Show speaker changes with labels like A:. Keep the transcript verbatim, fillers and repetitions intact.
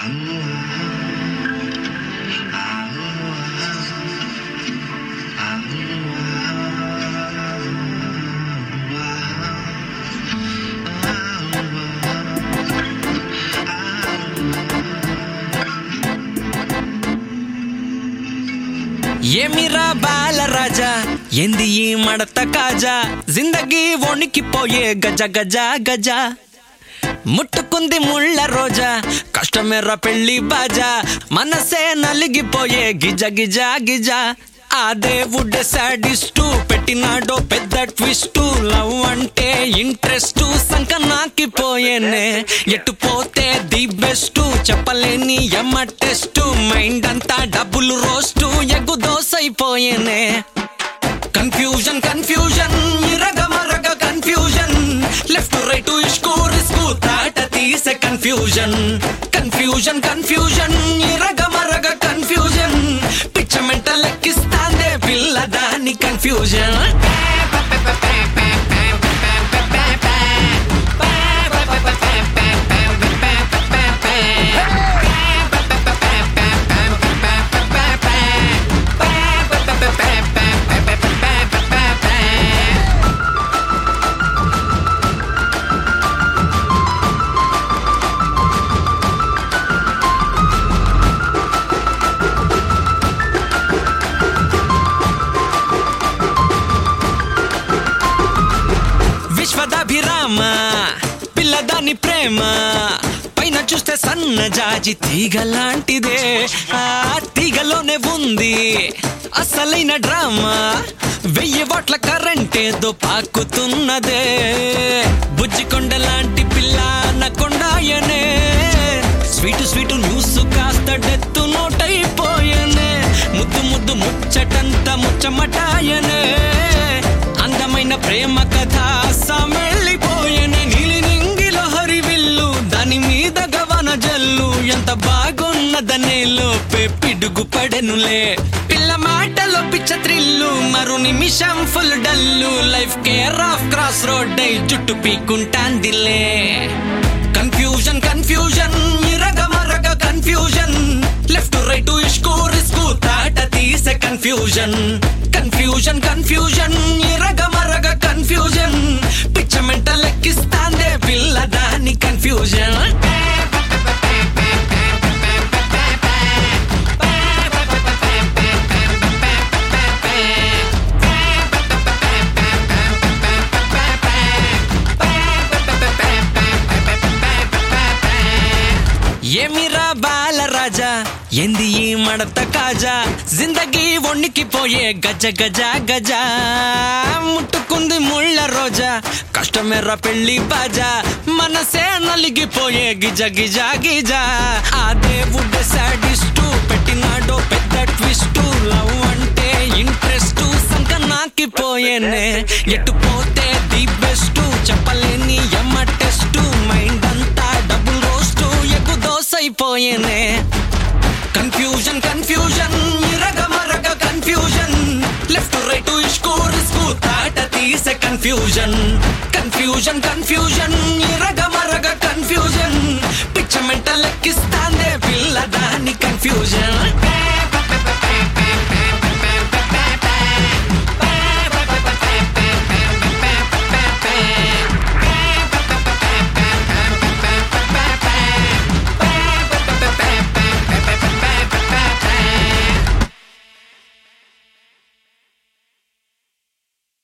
A: ఏమిరా బాలరాజా ఎంది ఈ మడత కాజా జిందగీ వణికిపోయే గజ గజ గజ ముట్టుకుంది ముళ్ళ రోజా కష్టమేరా పెళ్లి బాజా మనసే నలిగిపోయే గిజ గిజ గిజ ఆ దేవుడే సాడిస్టు పెట్టినాడో పెద్ద ట్విస్టు లవ్ అంటే ఇంట్రెస్ట్ సంక నాకిపోయేనే ఎటు పోతే ది బెస్ట్ చెప్పలేని ఎమ్మ టెస్ట్ మైండ్ అంతా డబ్బులు రోస్టు ఎగ్గు దోసైపోయేనే కన్ఫ్యూజన్ కన్ఫ్యూజన్ ఇరగ మరగ కన్ఫ్యూజన్ లెఫ్ట్ రైట్ ఇష్కు రిస్కు తాట తీసే కన్ఫ్యూజన్ కన్ఫ్యూజన్ కన్ఫ్యూజన్ ఇరగ మరగ కన్ఫ్యూజన్ పిచ్చ మెంటల్ ఎక్కిస్తాందే పిల్ల దాని కన్ఫ్యూజన్ విశ్వదాభిరామ పిల్లదాని ప్రేమ పైన చూస్తే సన్న జాజి తీగ లాంటిదే ఆ తీగలోనే ఉంది అసలైన డ్రామా వెయ్యి వాట్ల కరెంటేదో పాకుతున్నదే బుజ్జికొండ లాంటి పిల్ల నకొండాయనే స్వీటు స్వీటు న్యూస్ కాస్త డెత్తు నోటైపోయనే ముద్దు ముద్దు ముచ్చటంత ముచ్చమటాయనే అందమైన ప్రేమ కథ సమెళ్ళిపోయనే నీలి నింగిలో హరివిల్లు దాని మీద గవన జల్లు ఎంత బాగున్నదనే లోపే పిడుగు పడెనులే పిల్ల మాటలో పిచ్చ త్రిల్లు మరు నిమిషం full dull life care of cross road అయి జుట్టు పీకుంటాందిలే కన్ఫ్యూజన్ కన్ఫ్యూజన్ ఇరగ మరగ కన్ఫ్యూజన్ లెఫ్ట్ రైట్ ఇష్కు రిస్కు తాట తీసే కన్ఫ్యూజన్ కన్ఫ్యూజన్ కన్ఫ్యూజన్ ఇరగ మరగ కన్ఫ్యూజన్ పిచ్చ మెంటల్ ఎక్కిస్తాందే పిల్ల దాని కన్ఫ్యూజన్ ఏమిరా బాలరాజా ఎంది ఈ మడత కాజా జిందగీ వణికిపోయే గజ గజ గజ ముట్టుకుంది ముళ్ళ రోజా కష్టమేరా పెళ్లి బాజా మనసే నలిగిపోయే గిజ గిజ గిజ ఆ దేవుడే సాడిస్టు పెట్టినాడో పెద్ద ట్విస్టు లవ్ అంటే ఇంట్రెస్ట్ సంక నాకిపోయేనే ఎటు పోతే ది బెస్ట్ చెప్పలేని ఎమ్మ టెస్ట్ మైండ్ అంతా డబ్బులు రోస్టు ఎగ్గు దోసైపోయేనే కన్ఫ్యూజన్ కన్ఫ్యూజన్ ఇరగ మరగ కన్ఫ్యూజన్ లెఫ్ట్ రైట్ ఇష్కు రిస్కు తాట తీసే కన్ఫ్యూజన్ కన్ఫ్యూజన్ కన్ఫ్యూజన్ ఇరగ మరగ కన్ఫ్యూజన్ పిచ్చ మెంటల్